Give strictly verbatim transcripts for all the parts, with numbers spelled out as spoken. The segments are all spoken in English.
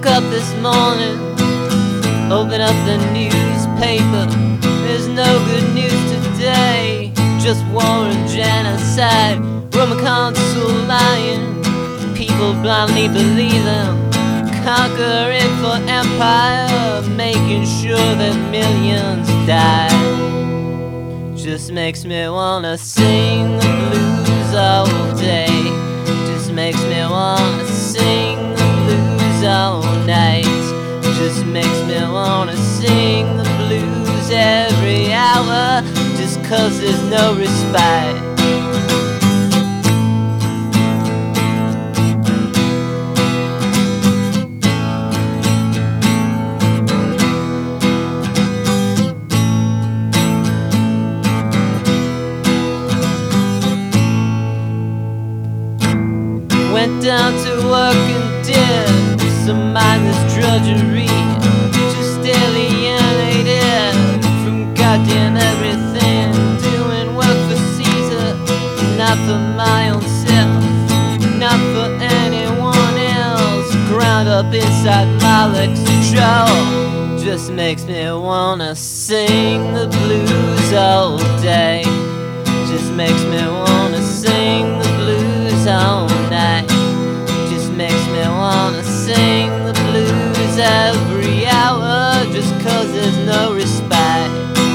Woke up this morning, open up the newspaper. There's no good news today, just war and genocide. Roman consul lying, people blindly believe them. Conquering for empire, making sure that millions die. Just makes me wanna sing the blues all day. Just makes me wanna sing the blues all night. Just makes me wanna sing the blues every hour, just 'cause there's no respite. Went down to work and did some mindless drudgery, just alienated from goddamn everything. Doing work for Caesar, not for my own self, not for anyone else. Ground up inside my electrode, just makes me wanna sing the blues all day. Just makes me wanna sing the blues all night. Just makes me wanna sing the blues every hour, just 'cause there's no respite.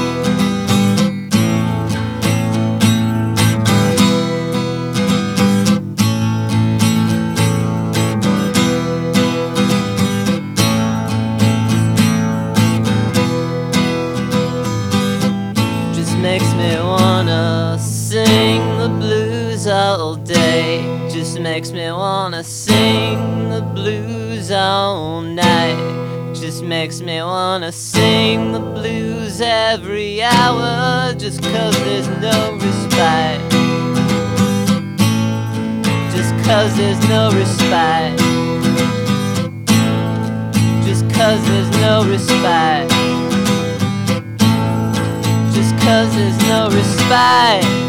Just makes me wanna sing the blues all day. Just makes me wanna sing the blues all night. Just makes me wanna sing the blues every hour, just 'cause there's no respite. Just 'cause there's no respite. Just 'cause there's no respite. Just 'cause there's no respite.